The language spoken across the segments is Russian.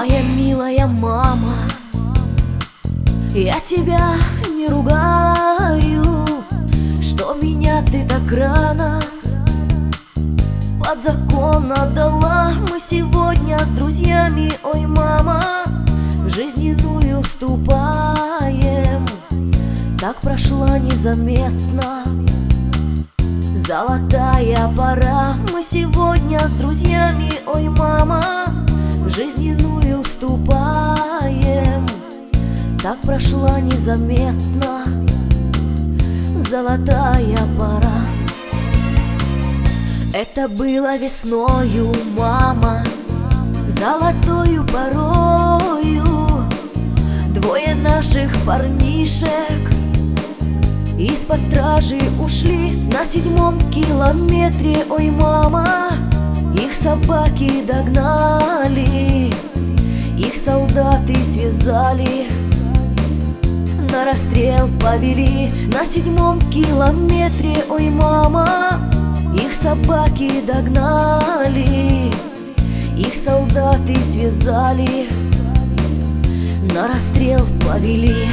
Моя милая мама, я тебя не ругаю, что меня ты так рано под закон отдала. Мы сегодня с друзьями, ой, мама, в жизненную вступаем. Так прошла незаметно золотая пора. Мы сегодня с друзьями, ой, мама, в жизненную вступаем. Так прошла незаметно золотая пора. Это было весною, мама, золотою порою. Двое наших парнишек из-под стражи ушли на 7-м километре, ой, мама. Их собаки догнали, их солдаты связали, на расстрел повели. На 7-м километре, ой, мама, их собаки догнали, их солдаты связали, на расстрел повели.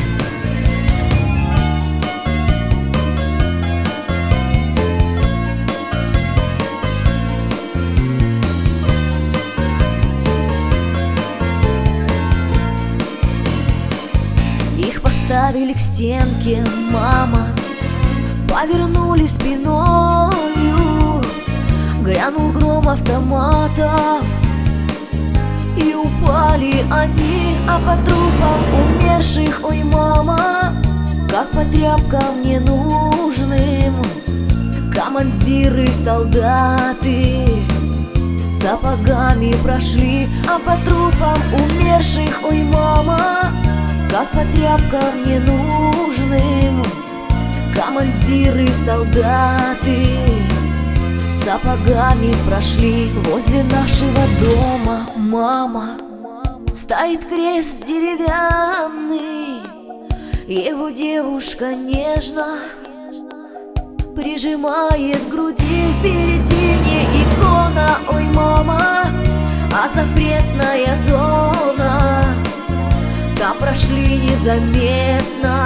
Их поставили к стенке, мама, повернули спиною. Грянул гром автоматов, и упали они, а по трупам умерших, ой, мама, как по тряпкам ненужным, командиры, солдаты сапогами прошли, а по трупам умерших, ой, мама, как по тряпкам ненужным, командиры, солдаты сапогами прошли. Возле нашего дома, мама, стоит крест деревянный. Его девушка нежно прижимает к груди. Впереди не икона, ой, мама, а запретная зона. Там прошли незаметно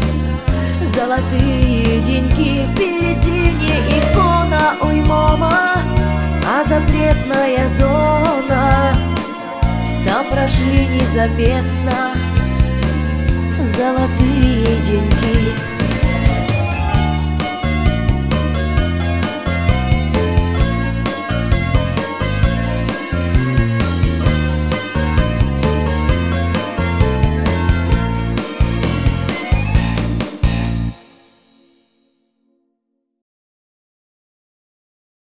золотые деньки. Впереди не икона, ой, мама, а запретная зона. Там прошли незаметно золотые деньги.